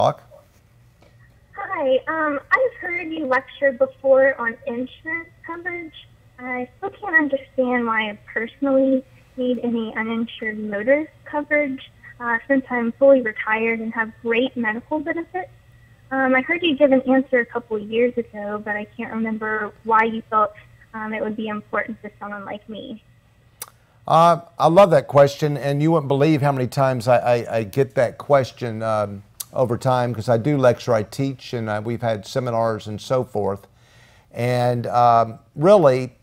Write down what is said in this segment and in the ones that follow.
Talk. Hi, I've heard you lecture before on insurance coverage. I still can't understand why I personally need any uninsured motorist coverage since I'm fully retired and have great medical benefits. I heard you give an answer a couple of years ago, but I can't remember why you felt it would be important to someone like me. I love that question, and you wouldn't believe how many times I get that question over time, because I do lecture, I teach, and we've had seminars and so forth. And really,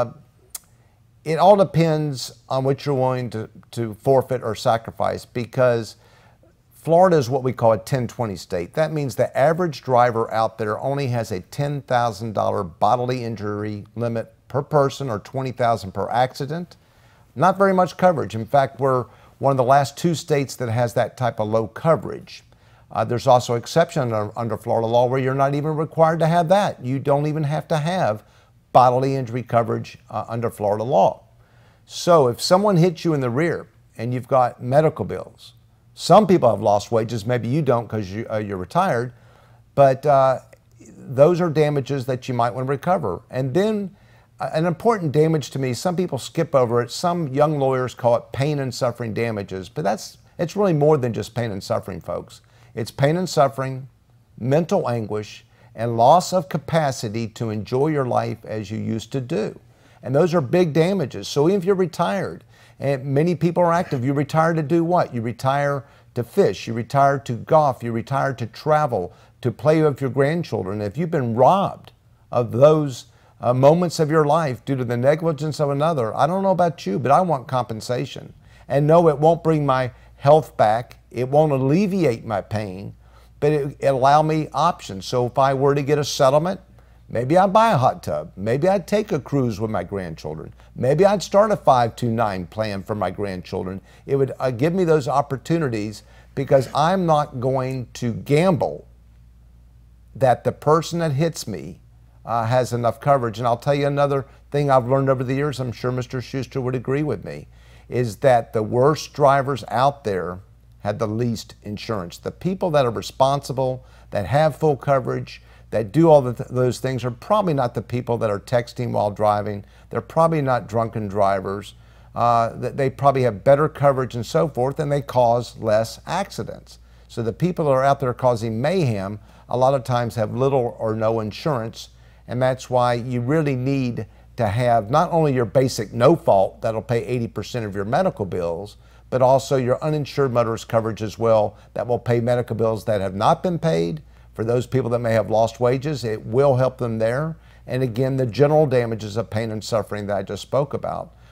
it all depends on what you're willing to forfeit or sacrifice, because Florida is what we call a 10-20 state. That means the average driver out there only has a $10,000 bodily injury limit per person, or $20,000 per accident. Not very much coverage. In fact, we're one of the last two states that has that type of low coverage. There's also exception under Florida law where you're not even required to have that. You don't even have to have bodily injury coverage under Florida law. So if someone hits you in the rear and you've got medical bills, some people have lost wages, maybe you don't because you're retired, but those are damages that you might want to recover. And then an important damage to me, some people skip over it. Some young lawyers call it pain and suffering damages, but it's really more than just pain and suffering, folks. It's pain and suffering, mental anguish, and loss of capacity to enjoy your life as you used to do. And those are big damages. So even if you're retired, and many people are active, you retire to do what? You retire to fish, you retire to golf, you retire to travel, to play with your grandchildren. If you've been robbed of those moments of your life due to the negligence of another, I don't know about you, but I want compensation. And no, it won't bring my health back. It won't alleviate my pain, but it allow me options. So if I were to get a settlement, maybe I'd buy a hot tub. Maybe I'd take a cruise with my grandchildren. Maybe I'd start a 529 plan for my grandchildren. It would give me those opportunities, because I'm not going to gamble that the person that hits me has enough coverage. And I'll tell you another thing I've learned over the years, I'm sure Mr. Schuster would agree with me, is that the worst drivers out there had the least insurance. The people that are responsible, that have full coverage, that do all those things are probably not the people that are texting while driving. They're probably not drunken drivers. They probably have better coverage and so forth, and they cause less accidents. So the people that are out there causing mayhem a lot of times have little or no insurance, and that's why you really need to have not only your basic no fault that'll pay 80% of your medical bills, but also your uninsured motorist coverage as well that will pay medical bills that have not been paid. For those people that may have lost wages, it will help them there. And again, the general damages of pain and suffering that I just spoke about.